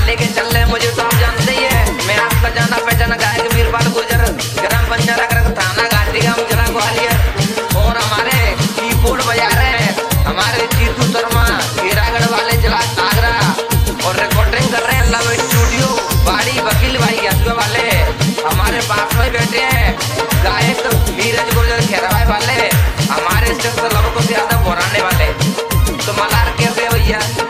लेके चल रहे मुझे तो आप जानते ही है। मैं आपका जाना पहचाना गायक वीरपाल गुर्जर, ग्राम पंचायत थाना घाटी गांव जिला ग्वालियर। और हमारे कीबोर्ड बजा रहे हैं हमारे जीतू शर्मा, हीरागढ़ वाले जिला आगरा। और रिकॉर्डिंग कर रहे हैं लव स्टूडियो बाड़ी वकील भाई हसुआ वाले। हमारे पास में बैठे हैं गायक नीरज गुर्जर खेरवाए वाले, हमारे सिर्फ लव को ज्यादा बोराने वाले। तो मलार कैसे भैया?